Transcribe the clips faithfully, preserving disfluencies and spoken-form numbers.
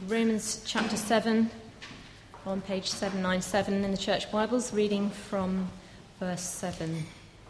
Romans chapter seven, on page seven ninety-seven in the Church Bibles, reading from verse seven.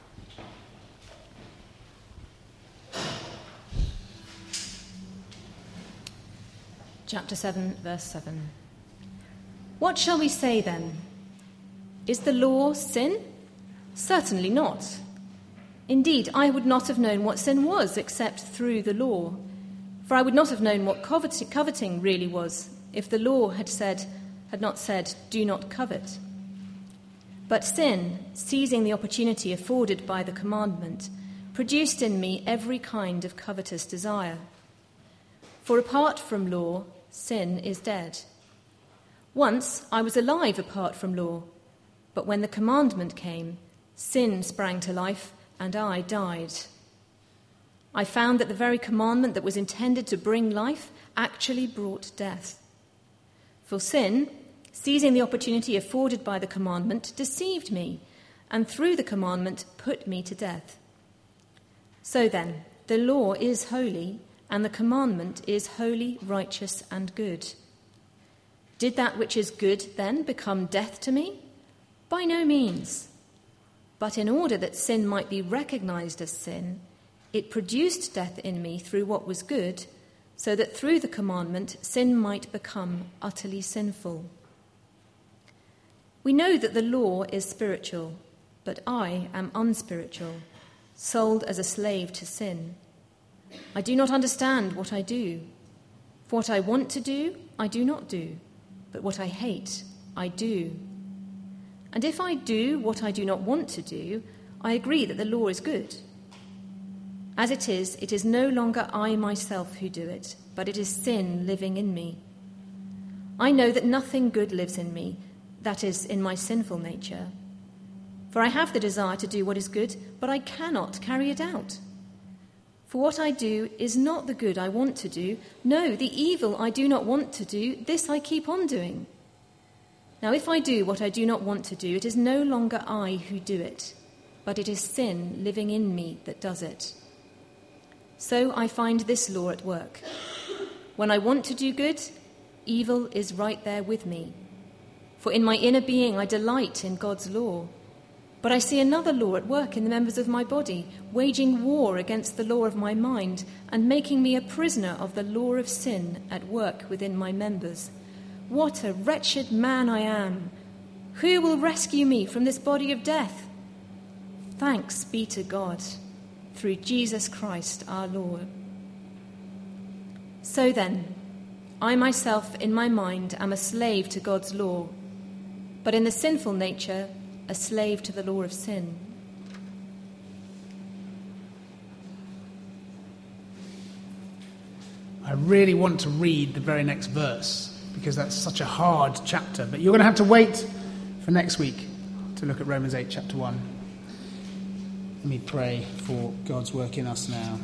Chapter seven, verse seven. What shall we say then? Is the law sin? Certainly not. Indeed, I would not have known what sin was except through the law. For I would not have known what coveting really was if the law had said, had not said, do not covet. But sin, seizing the opportunity afforded by the commandment, produced in me every kind of covetous desire. For apart from law, sin is dead. Once I was alive apart from law, but when the commandment came, sin sprang to life and I died. I found that the very commandment that was intended to bring life actually brought death. For sin, seizing the opportunity afforded by the commandment, deceived me, and through the commandment put me to death. So then, the law is holy, and the commandment is holy, righteous, and good. Did that which is good then become death to me? By no means. But in order that sin might be recognized as sin, it produced death in me through what was good, so that through the commandment sin might become utterly sinful. We know that the law is spiritual, but I am unspiritual, sold as a slave to sin. I do not understand what I do. For what I want to do, I do not do, but what I hate, I do. And if I do what I do not want to do, I agree that the law is good. As it is, it is no longer I myself who do it, but it is sin living in me. I know that nothing good lives in me, that is, in my sinful nature. For I have the desire to do what is good, but I cannot carry it out. For what I do is not the good I want to do. No, the evil I do not want to do, this I keep on doing. Now if I do what I do not want to do, it is no longer I who do it, but it is sin living in me that does it. So I find this law at work. When I want to do good, evil is right there with me. For in my inner being I delight in God's law. But I see another law at work in the members of my body, waging war against the law of my mind and making me a prisoner of the law of sin at work within my members. What a wretched man I am! Who will rescue me from this body of death? Thanks be to God, through Jesus Christ our Lord. So then, I myself in my mind am a slave to God's law, but in the sinful nature, a slave to the law of sin. I really want to read the very next verse, because that's such a hard chapter, but you're going to have to wait for next week to look at Romans eight, chapter one. Let me pray for God's work in us now.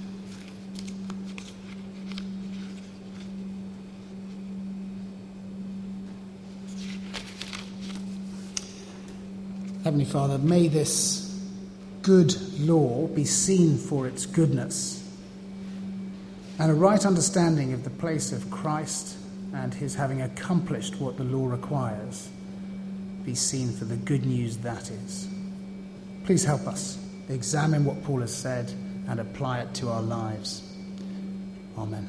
Heavenly Father, may this good law be seen for its goodness, and a right understanding of the place of Christ and his having accomplished what the law requires be seen for the good news that is. Please help us examine what Paul has said and apply it to our lives. Amen.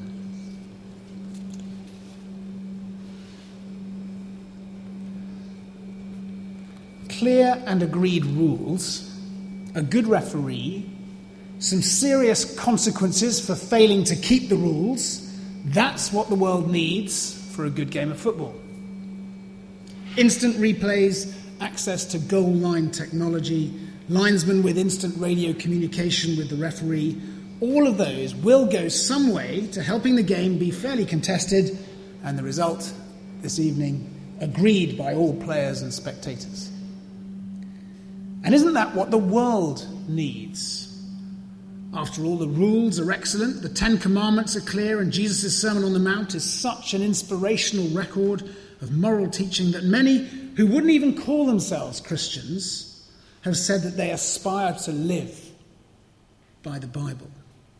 Clear and agreed rules, a good referee, some serious consequences for failing to keep the rules, that's what the world needs for a good game of football. Instant replays, access to goal line technology, linesmen with instant radio communication with the referee, all of those will go some way to helping the game be fairly contested, and the result this evening agreed by all players and spectators. And isn't that what the world needs? After all, the rules are excellent, the Ten Commandments are clear, and Jesus' Sermon on the Mount is such an inspirational record of moral teaching that many who wouldn't even call themselves Christians have said that they aspire to live by the Bible.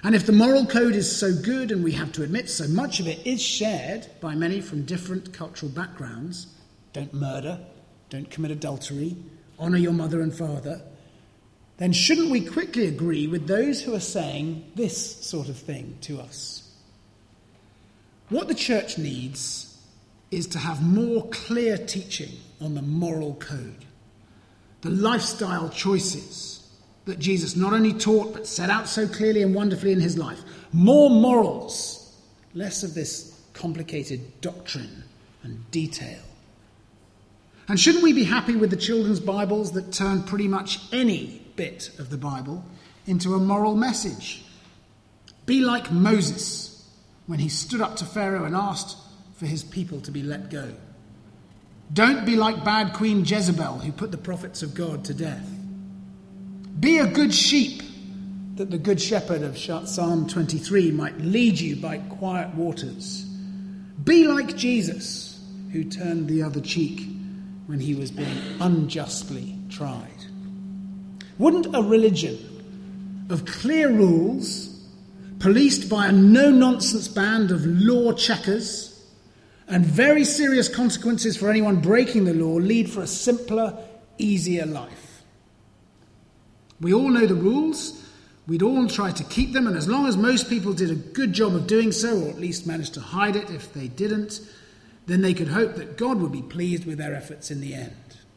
And if the moral code is so good, and we have to admit so much of it is shared by many from different cultural backgrounds, don't murder, don't commit adultery, honour your mother and father, then shouldn't we quickly agree with those who are saying this sort of thing to us? What the church needs is to have more clear teaching on the moral code, the lifestyle choices that Jesus not only taught but set out so clearly and wonderfully in his life. More morals, less of this complicated doctrine and detail. And shouldn't we be happy with the children's Bibles that turn pretty much any bit of the Bible into a moral message? Be like Moses when he stood up to Pharaoh and asked for his people to be let go. Don't be like bad Queen Jezebel, who put the prophets of God to death. Be a good sheep, that the good shepherd of Psalm twenty-three might lead you by quiet waters. Be like Jesus, who turned the other cheek when he was being unjustly tried. Wouldn't a religion of clear rules, policed by a no-nonsense band of law checkers, and very serious consequences for anyone breaking the law, lead for a simpler, easier life? We all know the rules, we'd all try to keep them, and as long as most people did a good job of doing so, or at least managed to hide it if they didn't, then they could hope that God would be pleased with their efforts in the end.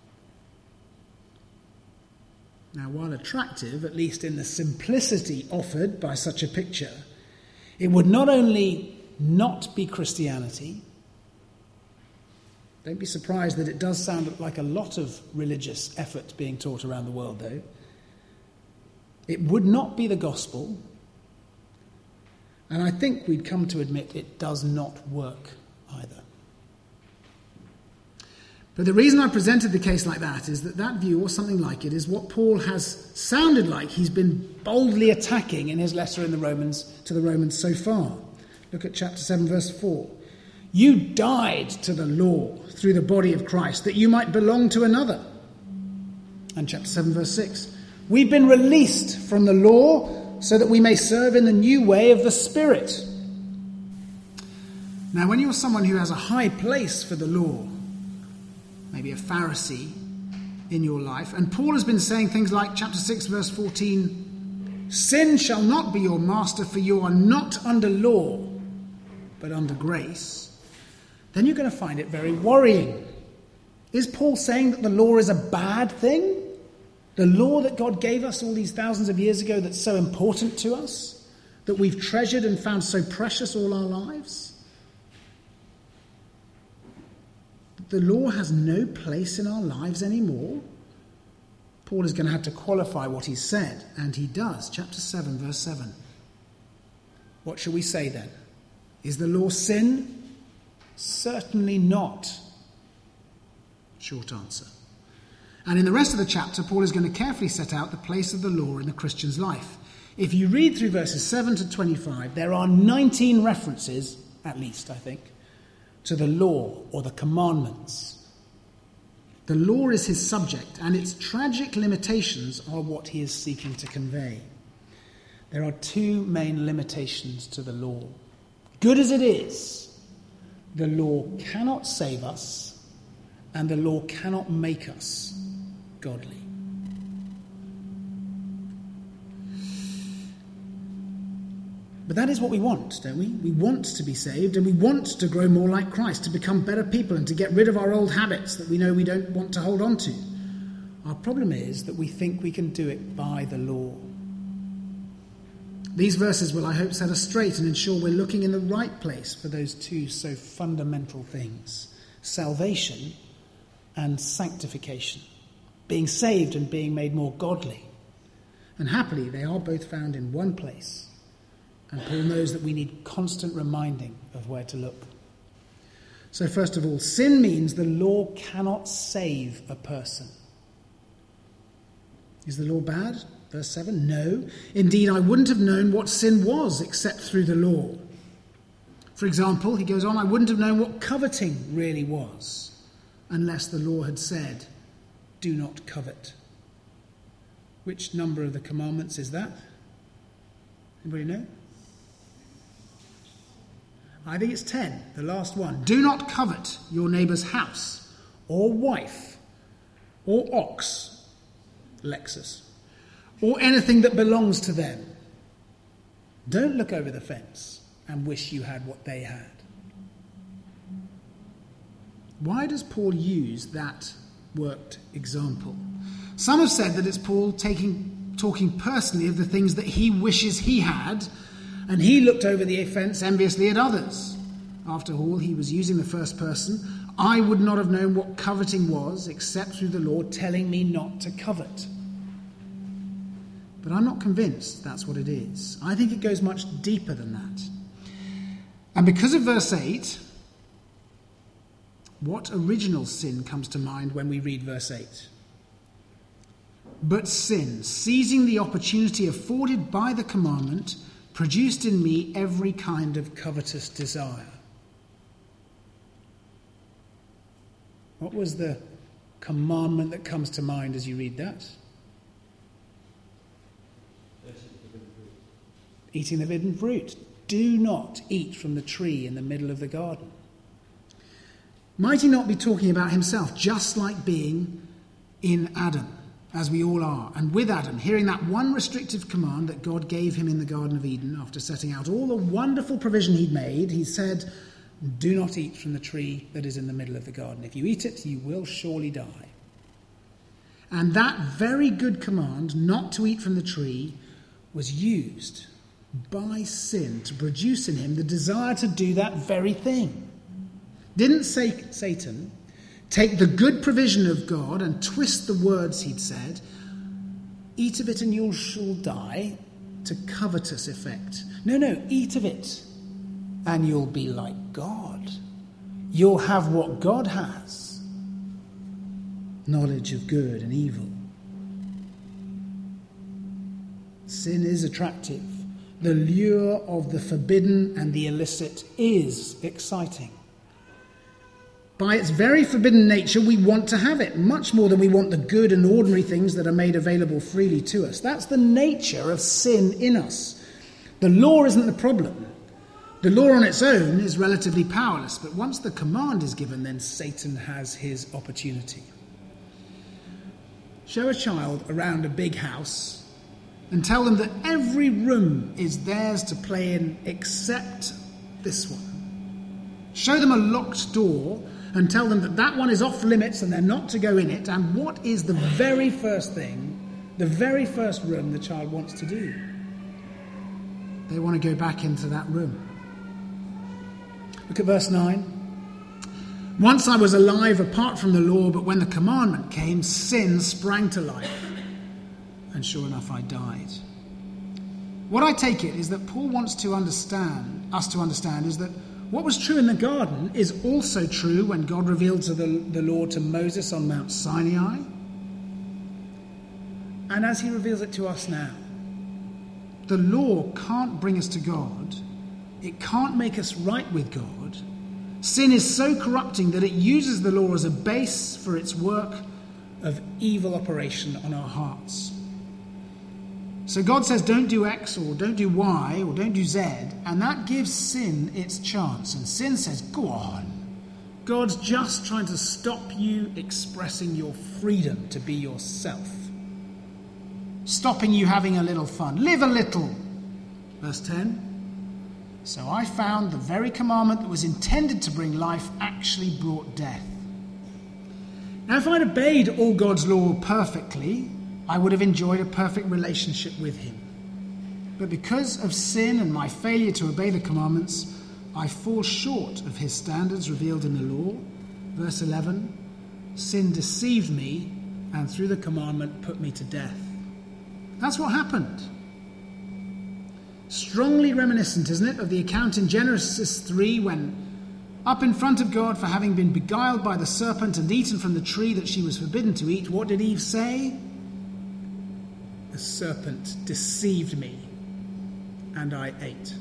Now, while attractive, at least in the simplicity offered by such a picture, it would not only not be Christianity. Don't be surprised that it does sound like a lot of religious effort being taught around the world, though. It would not be the gospel, and I think we'd come to admit it does not work either. But the reason I presented the case like that is that that view, or something like it, is what Paul has sounded like he's been boldly attacking in his letter in the Romans to the Romans so far. Look at chapter seven, verse four. You died to the law through the body of Christ, that you might belong to another. And chapter seven, verse six. We've been released from the law so that we may serve in the new way of the Spirit. Now, when you're someone who has a high place for the law, maybe a Pharisee in your life, and Paul has been saying things like chapter six, verse fourteen, sin shall not be your master, for you are not under law, but under grace, then you're going to find it very worrying. Is Paul saying that the law is a bad thing? The law that God gave us all these thousands of years ago that's so important to us, that we've treasured and found so precious all our lives? The law has no place in our lives anymore? Paul is going to have to qualify what he said, and he does. Chapter seven, verse seven. What shall we say then? Is the law sin? Certainly not. Short answer. And in the rest of the chapter, Paul is going to carefully set out the place of the law in the Christian's life. If you read through verses seven to twenty-five, there are nineteen references, at least, I think, to the law or the commandments. The law is his subject, and its tragic limitations are what he is seeking to convey. There are two main limitations to the law. Good as it is, the law cannot save us, and the law cannot make us godly. But that is what we want, don't we? We want to be saved, and we want to grow more like Christ, to become better people and to get rid of our old habits that we know we don't want to hold on to. Our problem is that we think we can do it by the law. These verses will, I hope, set us straight and ensure we're looking in the right place for those two so fundamental things: salvation and sanctification, being saved and being made more godly. And happily, they are both found in one place. And Paul knows that we need constant reminding of where to look. So first of all, sin means the law cannot save a person. Is the law bad? Verse seven, no. Indeed, I wouldn't have known what sin was except through the law. For example, he goes on, I wouldn't have known what coveting really was unless the law had said, do not covet. Which number of the commandments is that? Anybody know? I think it's ten, the last one. Do not covet your neighbour's house, or wife, or ox, Lexus, or anything that belongs to them. Don't look over the fence and wish you had what they had. Why does Paul use that worked example? Some have said that it's Paul taking, talking personally of the things that he wishes he had, and he looked over the fence enviously at others. After all, he was using the first person. I would not have known what coveting was except through the Lord telling me not to covet. But I'm not convinced that's what it is. I think it goes much deeper than that. And because of verse eight, what original sin comes to mind when we read verse eight? But sin, seizing the opportunity afforded by the commandment, produced in me every kind of covetous desire. What was the commandment that comes to mind as you read that? Eating the forbidden fruit. Do not eat from the tree in the middle of the garden. Might he not be talking about himself, just like being in Adam, as we all are, and with Adam, hearing that one restrictive command that God gave him in the Garden of Eden after setting out all the wonderful provision he'd made? He said, do not eat from the tree that is in the middle of the garden. If you eat it, you will surely die. And that very good command, not to eat from the tree, was used by sin to produce in him the desire to do that very thing. Didn't Satan take the good provision of God and twist the words he'd said, eat of it and you shall die, to covetous effect? No, no, eat of it and you'll be like God. You'll have what God has. Knowledge of good and evil. Sin is attractive. The lure of the forbidden and the illicit is exciting. By its very forbidden nature, we want to have it, much more than we want the good and ordinary things that are made available freely to us. That's the nature of sin in us. The law isn't the problem. The law on its own is relatively powerless, but once the command is given, then Satan has his opportunity. Show a child around a big house and tell them that every room is theirs to play in except this one. Show them a locked door and tell them that that one is off limits and they're not to go in it. And what is the very first thing, the very first room the child wants to do? They want to go back into that room. Look at verse nine. Once I was alive apart from the law, but when the commandment came, sin sprang to life. And sure enough, I died. What I take it is that Paul wants to understand, us to understand, is that what was true in the garden is also true when God revealed to the, the law to Moses on Mount Sinai, and as he reveals it to us now. The law can't bring us to God. It can't make us right with God. Sin is so corrupting that it uses the law as a base for its work of evil operation on our hearts. So God says don't do X or don't do Y or don't do Z, and that gives sin its chance. And sin says, go on. God's just trying to stop you expressing your freedom to be yourself. Stopping you having a little fun. Live a little. Verse ten. So I found the very commandment that was intended to bring life actually brought death. Now if I'd obeyed all God's law perfectly, I would have enjoyed a perfect relationship with him. But because of sin and my failure to obey the commandments, I fall short of his standards revealed in the law. Verse eleven, sin deceived me and through the commandment put me to death. That's what happened. Strongly reminiscent, isn't it, of the account in Genesis three when, up in front of God for having been beguiled by the serpent and eaten from the tree that she was forbidden to eat, what did Eve say? The serpent deceived me, and I ate.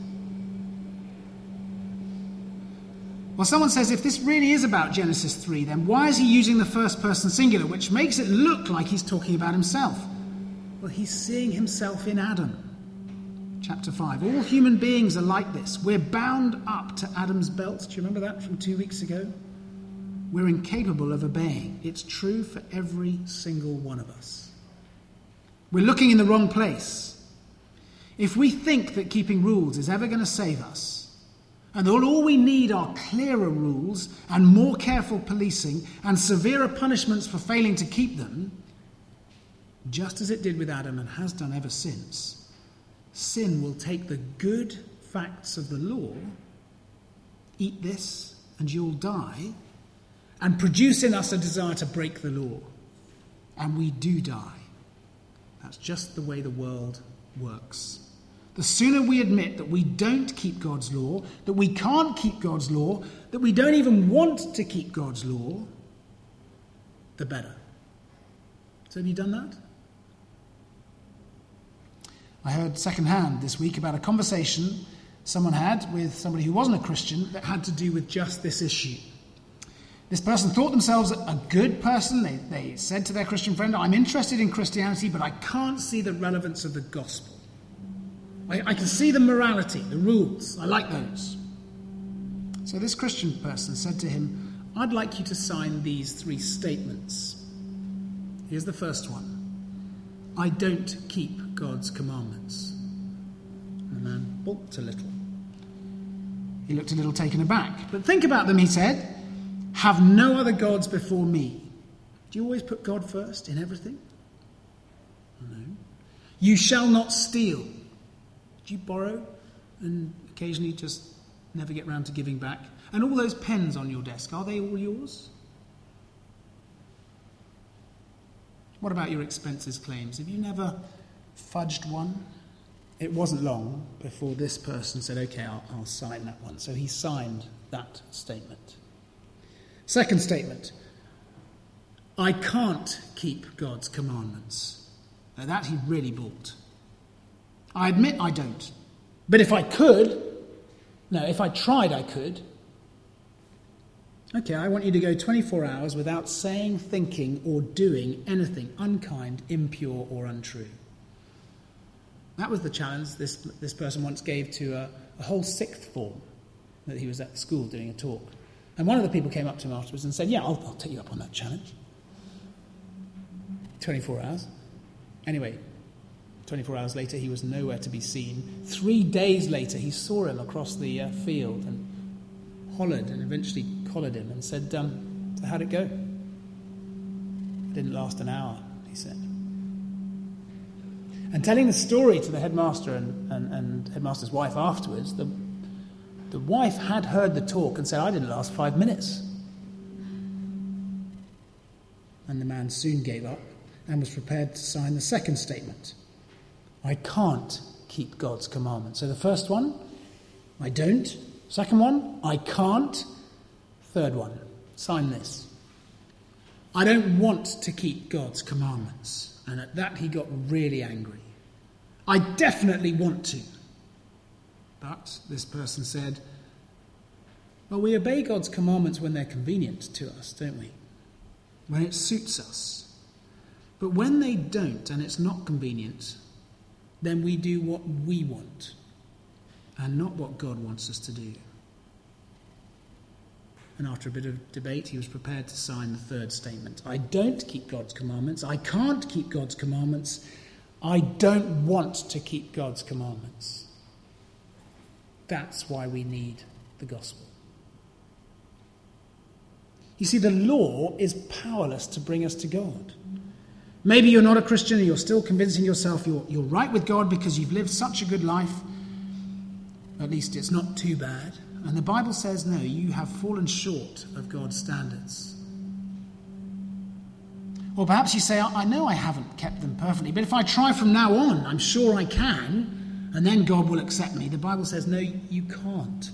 Well, someone says, if this really is about Genesis three, then why is he using the first person singular, which makes it look like he's talking about himself? Well, he's seeing himself in Adam. chapter five. All human beings are like this. We're bound up to Adam's belt. Do you remember that from two weeks ago? We're incapable of obeying. It's true for every single one of us. We're looking in the wrong place. If we think that keeping rules is ever going to save us, and all, all we need are clearer rules and more careful policing and severer punishments for failing to keep them, just as it did with Adam and has done ever since, sin will take the good facts of the law, eat this and you'll die, and produce in us a desire to break the law. And we do die. That's just the way the world works. The sooner we admit that we don't keep God's law, that we can't keep God's law, that we don't even want to keep God's law, the better. So have you done that? I heard secondhand this week about a conversation someone had with somebody who wasn't a Christian that had to do with just this issue. This person thought themselves a good person. They, they said to their Christian friend, I'm interested in Christianity, but I can't see the relevance of the gospel. I, I can see the morality, the rules. I like those. So this Christian person said to him, I'd like you to sign these three statements. Here's the first one. I don't keep God's commandments. And the man balked a little. He looked a little taken aback. But think about them, he said. Have no other gods before me. Do you always put God first in everything? No. You shall not steal. Do you borrow and occasionally just never get round to giving back? And all those pens on your desk, are they all yours? What about your expenses claims? Have you never fudged one? It wasn't long before this person said, OK, I'll, I'll sign that one. So he signed that statement. Second statement. I can't keep God's commandments. Now that he really balked. I admit I don't. But if I could, no, if I tried I could. Okay, I want you to go twenty-four hours without saying, thinking, or doing anything unkind, impure, or untrue. That was the challenge this, this person once gave to a, a whole sixth form that he was at school doing a talk. And one of the people came up to him afterwards and said, yeah, I'll, I'll take you up on that challenge. twenty-four hours. Anyway, twenty-four hours later, he was nowhere to be seen. Three days later, he saw him across the uh, field and hollered and eventually collared him and said, um, so how'd it go? It didn't last an hour, he said. And telling the story to the headmaster and, and, and headmaster's wife afterwards, the, the wife had heard the talk and said, I didn't last five minutes. And the man soon gave up and was prepared to sign the second statement. I can't keep God's commandments. So the first one, I don't. Second one, I can't. Third one, sign this. I don't want to keep God's commandments. And at that he got really angry. I definitely want to. But this person said, well, we obey God's commandments when they're convenient to us, don't we? When it suits us. But when they don't and it's not convenient, then we do what we want and not what God wants us to do. And after a bit of debate, he was prepared to sign the third statement. I don't keep God's commandments. I can't keep God's commandments. I don't want to keep God's commandments. That's why we need the gospel. You see, the law is powerless to bring us to God. Maybe you're not a Christian and you're still convincing yourself you're, you're right with God because you've lived such a good life. At least it's not too bad. And the Bible says, no, you have fallen short of God's standards. Or perhaps you say, I know I haven't kept them perfectly, but if I try from now on, I'm sure I can, and then God will accept me. The Bible says, no, you can't.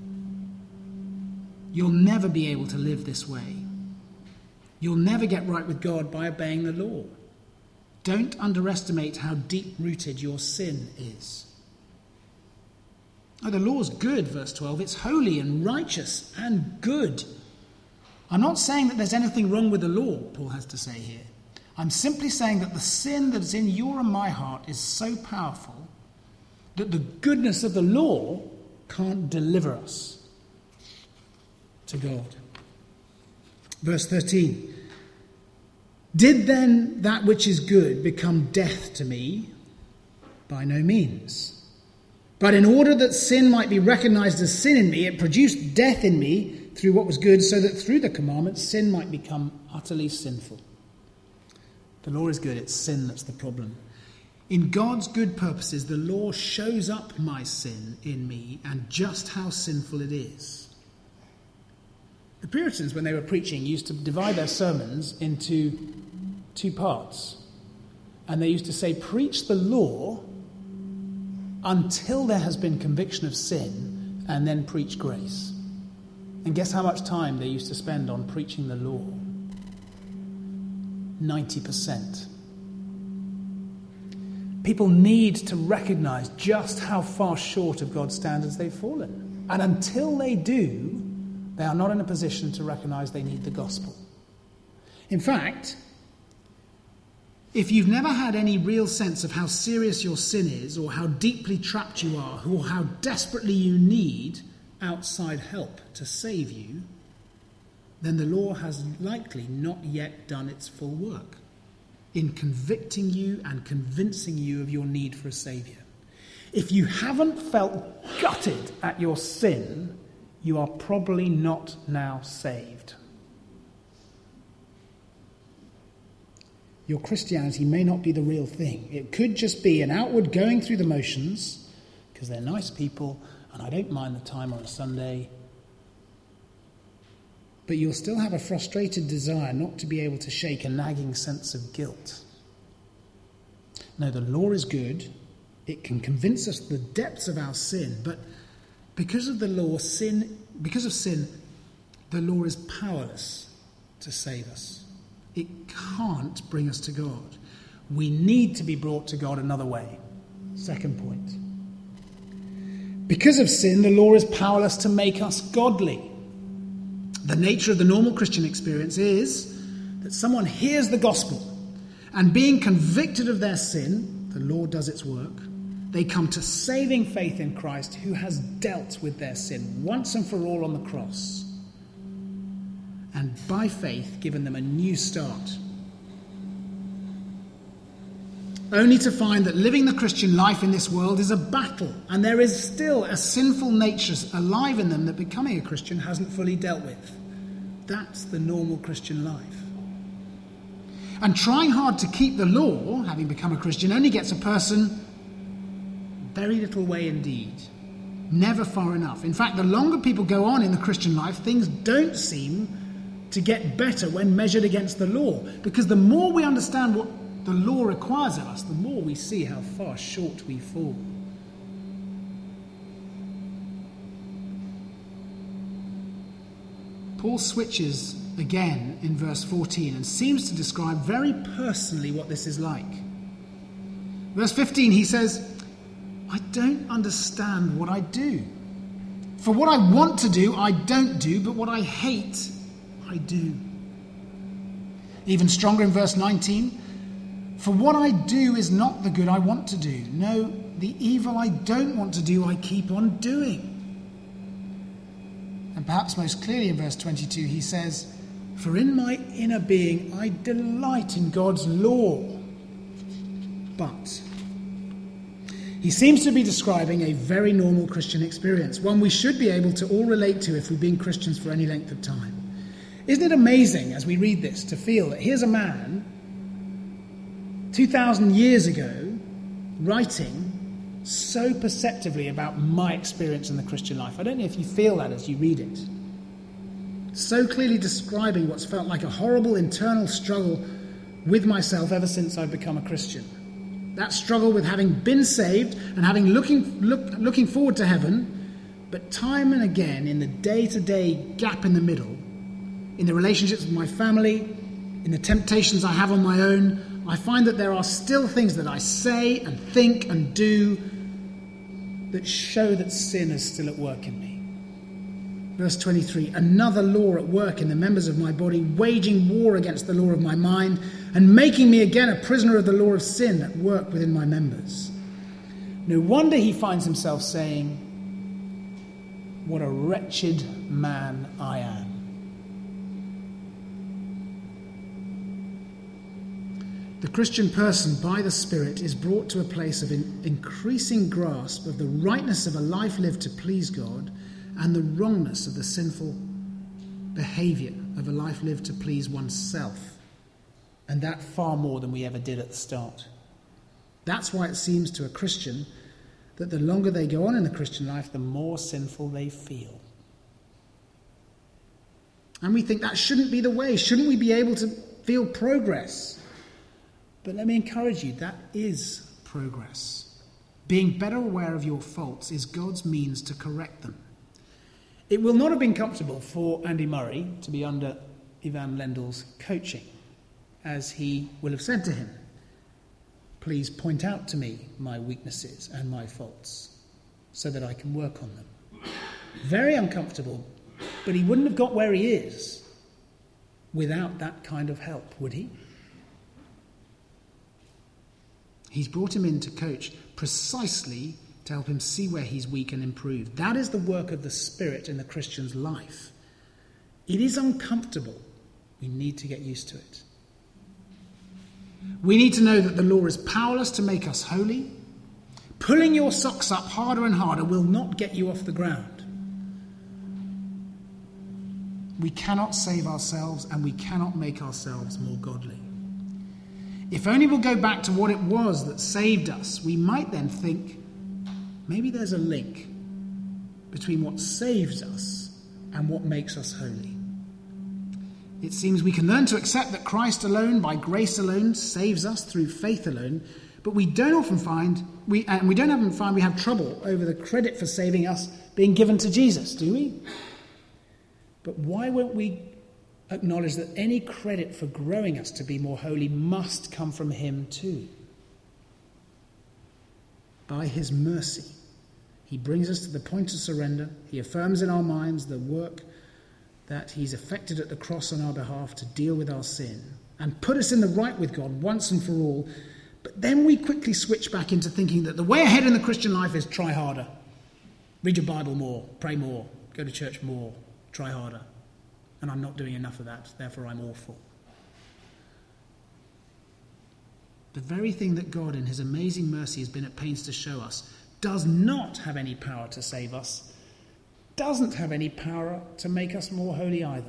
You'll never be able to live this way. You'll never get right with God by obeying the law. Don't underestimate how deep-rooted your sin is. Oh, the law's good, verse twelve. It's holy and righteous and good. I'm not saying that there's anything wrong with the law, Paul has to say here. I'm simply saying that the sin that's in your and my heart is so powerful that the goodness of the law can't deliver us to God. Verse thirteen. Did then that which is good become death to me? By no means. But in order that sin might be recognized as sin in me, it produced death in me through what was good, so that through the commandments sin might become utterly sinful. The law is good, it's sin that's the problem. In God's good purposes, the law shows up my sin in me and just how sinful it is. The Puritans, when they were preaching, used to divide their sermons into two parts. And they used to say, preach the law until there has been conviction of sin, and then preach grace. And guess how much time they used to spend on preaching the law? ninety percent. People need to recognize just how far short of God's standards they've fallen. And until they do, they are not in a position to recognize they need the gospel. In fact, if you've never had any real sense of how serious your sin is, or how deeply trapped you are, or how desperately you need outside help to save you, then the law has likely not yet done its full work in convicting you and convincing you of your need for a saviour. If you haven't felt gutted at your sin, you are probably not now saved. Your Christianity may not be the real thing. It could just be an outward going through the motions, because they're nice people and I don't mind the time on a Sunday. But you'll still have a frustrated desire not to be able to shake a nagging sense of guilt. No, the law is good. It can convince us the depths of our sin, but because of the law, sin, because of sin, the law is powerless to save us. It can't bring us to God. We need to be brought to God another way. Second point. Because of sin, the law is powerless to make us godly. The nature of the normal Christian experience is that someone hears the gospel, and being convicted of their sin, the law does its work. They come to saving faith in Christ, who has dealt with their sin once and for all on the cross, and by faith given them a new start. Only to find that living the Christian life in this world is a battle, and there is still a sinful nature alive in them that becoming a Christian hasn't fully dealt with. That's the normal Christian life. And trying hard to keep the law, having become a Christian, only gets a person very little way indeed. Never far enough. In fact, the longer people go on in the Christian life, things don't seem to get better when measured against the law. Because the more we understand what the law requires of us, the more we see how far short we fall. Paul switches again in verse fourteen and seems to describe very personally what this is like. Verse fifteen, he says, I don't understand what I do. For what I want to do, I don't do, but what I hate, I do. Even stronger in verse nineteen, for what I do is not the good I want to do. No, the evil I don't want to do, I keep on doing. And perhaps most clearly in verse twenty-two, he says, for in my inner being I delight in God's law. But he seems to be describing a very normal Christian experience, one we should be able to all relate to if we've been Christians for any length of time. Isn't it amazing, as we read this, to feel that here's a man two thousand years ago writing so perceptively about my experience in the Christian life. I don't know if you feel that as you read it. So clearly describing what's felt like a horrible internal struggle with myself ever since I've become a Christian. That struggle with having been saved and having looking look, looking forward to heaven, but time and again in the day-to-day gap in the middle, in the relationships with my family, in the temptations I have on my own, I find that there are still things that I say and think and do that show that sin is still at work in me. Verse twenty-three, another law at work in the members of my body, waging war against the law of my mind, and making me again a prisoner of the law of sin at work within my members. No wonder he finds himself saying, "What a wretched man I am." The Christian person, by the Spirit, is brought to a place of in- increasing grasp of the rightness of a life lived to please God and the wrongness of the sinful behaviour of a life lived to please oneself. And that far more than we ever did at the start. That's why it seems to a Christian that the longer they go on in the Christian life, the more sinful they feel. And we think that shouldn't be the way. Shouldn't we be able to feel progress? But let me encourage you, that is progress. Being better aware of your faults is God's means to correct them. It will not have been comfortable for Andy Murray to be under Ivan Lendl's coaching, as he will have said to him, "Please point out to me my weaknesses and my faults so that I can work on them." Very uncomfortable, but he wouldn't have got where he is without that kind of help, would he? He's brought him in to coach precisely to help him see where he's weak and improve. That is the work of the Spirit in the Christian's life. It is uncomfortable. We need to get used to it. We need to know that the law is powerless to make us holy. Pulling your socks up harder and harder will not get you off the ground. We cannot save ourselves, and we cannot make ourselves more godly. If only we'll go back to what it was that saved us, we might then think, maybe there's a link between what saves us and what makes us holy. It seems we can learn to accept that Christ alone, by grace alone, saves us through faith alone, but we don't often find, we, and we don't often find we have trouble over the credit for saving us being given to Jesus, do we? But why won't we acknowledge that any credit for growing us to be more holy must come from him too? By his mercy, he brings us to the point of surrender. He affirms in our minds the work that he's effected at the cross on our behalf to deal with our sin and put us in the right with God once and for all. But then we quickly switch back into thinking that the way ahead in the Christian life is try harder. Read your Bible more, pray more, go to church more, try harder. And I'm not doing enough of that, therefore I'm awful. The very thing that God in his amazing mercy has been at pains to show us does not have any power to save us, doesn't have any power to make us more holy either.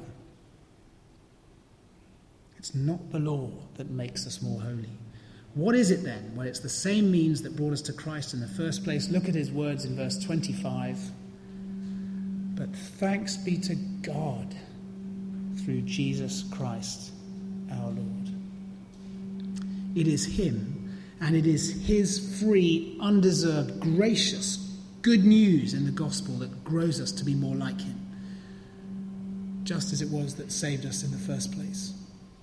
It's not the law that makes us more holy. What is it then? Well, it's the same means that brought us to Christ in the first place. Look at his words in verse twenty-five. But thanks be to God through Jesus Christ our Lord. It is him, and it is his free, undeserved, gracious, good news in the gospel that grows us to be more like him, just as it was that saved us in the first place.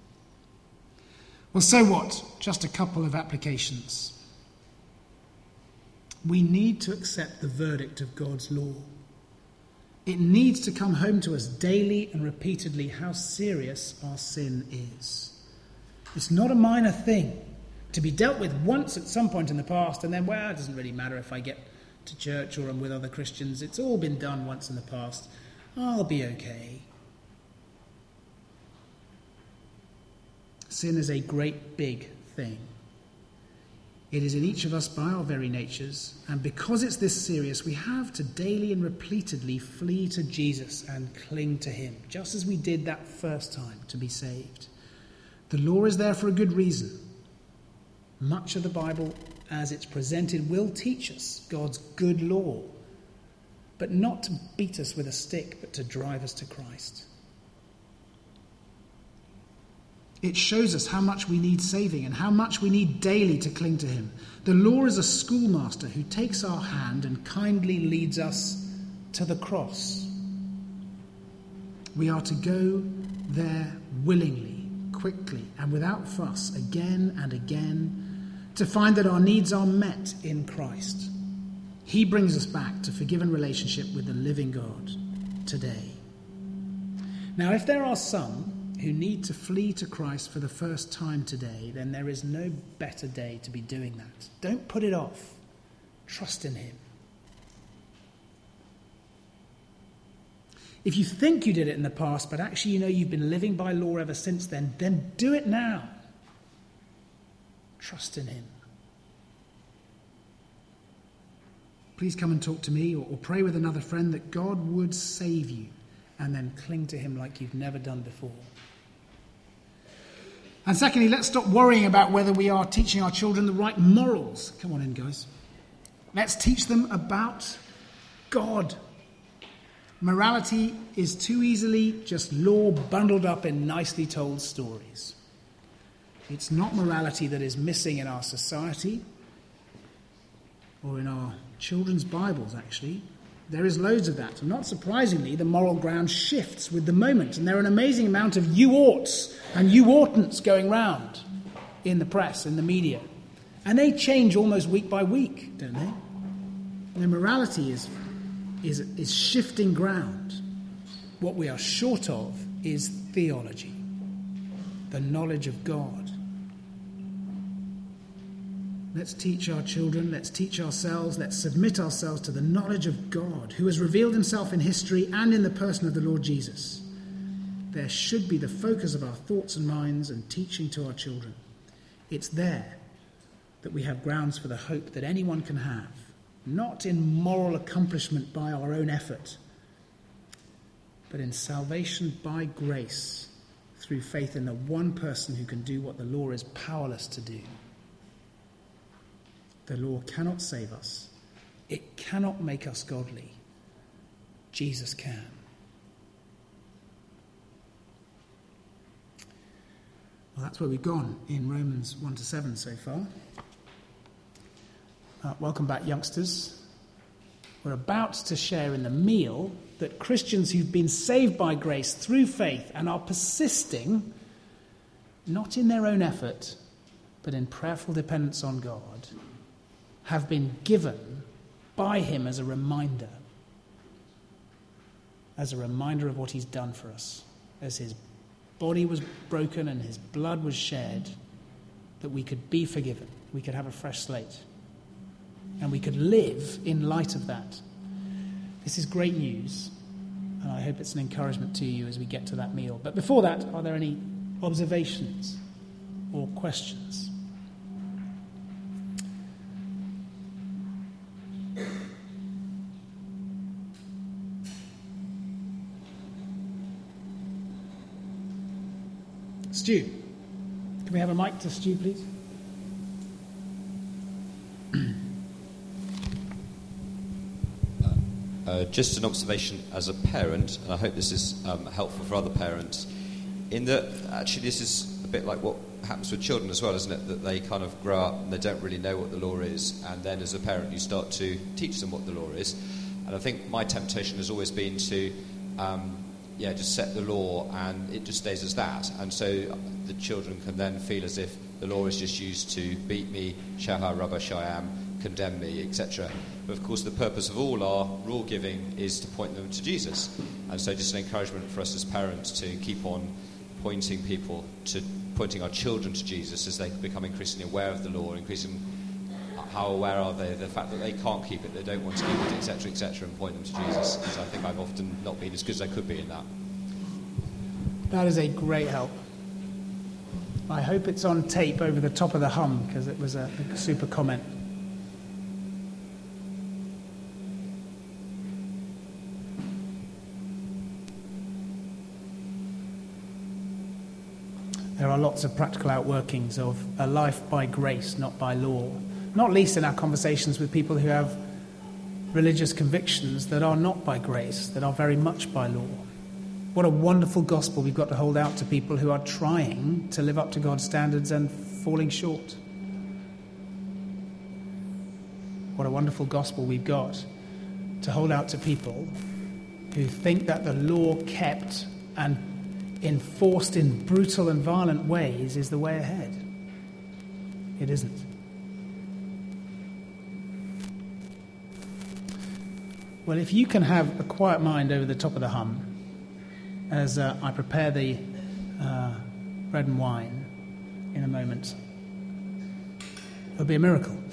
Well, so what? Just a couple of applications. We need to accept the verdict of God's law. It needs to come home to us daily and repeatedly how serious our sin is. It's not a minor thing to be dealt with once at some point in the past and then, well, it doesn't really matter if I get to church or I'm with other Christians. It's all been done once in the past. I'll be okay. Sin is a great big thing. It is in each of us by our very natures, and because it's this serious, we have to daily and repeatedly flee to Jesus and cling to him, just as we did that first time to be saved. The law is there for a good reason. Much of the Bible, as it's presented, will teach us God's good law, but not to beat us with a stick, but to drive us to Christ. It shows us how much we need saving and how much we need daily to cling to him. The law is a schoolmaster who takes our hand and kindly leads us to the cross. We are to go there willingly, quickly, and without fuss, again and again, to find that our needs are met in Christ. He brings us back to forgiven relationship with the living God today. Now, if there are some who need to flee to Christ for the first time today, then there is no better day to be doing that. Don't put it off. Trust in him. If you think you did it in the past, but actually you know you've been living by law ever since then, then do it now. Trust in him. Please come and talk to me or, or pray with another friend that God would save you, and then cling to him like you've never done before. And secondly, let's stop worrying about whether we are teaching our children the right morals. Come on in, guys. Let's teach them about God. Morality is too easily just law bundled up in nicely told stories. It's not morality that is missing in our society or in our children's Bibles, actually. There is loads of that. And not surprisingly, the moral ground shifts with the moment. And there are an amazing amount of you oughts and you oughtn'ts going round in the press, in the media. And they change almost week by week, don't they? And morality is, is, is shifting ground. What we are short of is theology, the knowledge of God. Let's teach our children, let's teach ourselves, let's submit ourselves to the knowledge of God, who has revealed himself in history and in the person of the Lord Jesus. There should be the focus of our thoughts and minds and teaching to our children. It's there that we have grounds for the hope that anyone can have, not in moral accomplishment by our own effort, but in salvation by grace through faith in the one person who can do what the law is powerless to do. The law cannot save us. It cannot make us godly. Jesus can. Well, that's where we've gone in Romans one to seven so far. Uh, welcome back, youngsters. We're about to share in the meal that Christians who've been saved by grace through faith and are persisting, not in their own effort, but in prayerful dependence on God, have been given by him as a reminder, as a reminder of what he's done for us, as his body was broken and his blood was shed, that we could be forgiven, we could have a fresh slate, and we could live in light of that. This is great news, and I hope it's an encouragement to you as we get to that meal. But before that, are there any observations or questions? Stu, can we have a mic to Stu, please? uh, uh, just an observation as a parent, and I hope this is um, helpful for other parents, in that actually this is a bit like what happens with children as well, isn't it? That they kind of grow up and they don't really know what the law is, and then as a parent you start to teach them what the law is. And I think my temptation has always been to um, yeah, just set the law and it just stays as that. And so the children can then feel as if the law is just used to beat me, show how rubbish I am, condemn me, et cetera. But of course the purpose of all our rule giving is to point them to Jesus. And so just an encouragement for us as parents to keep on pointing people to, pointing our children to Jesus as they become increasingly aware of the law, increasingly how aware are they of the fact that they can't keep it, they don't want to keep it, et cetera, et cetera, and point them to Jesus. Because I think I've often not been as good as I could be in that. That is a great help. I hope it's on tape over the top of the hum, because it was a, a super comment. There are lots of practical outworkings of a life by grace, not by law. Not least in our conversations with people who have religious convictions that are not by grace, that are very much by law. What a wonderful gospel we've got to hold out to people who are trying to live up to God's standards and falling short. What a wonderful gospel we've got to hold out to people who think that the law kept and enforced in brutal and violent ways is the way ahead. It isn't. Well, if you can have a quiet mind over the top of the hum as uh, I prepare the uh, bread and wine in a moment, it'll be a miracle.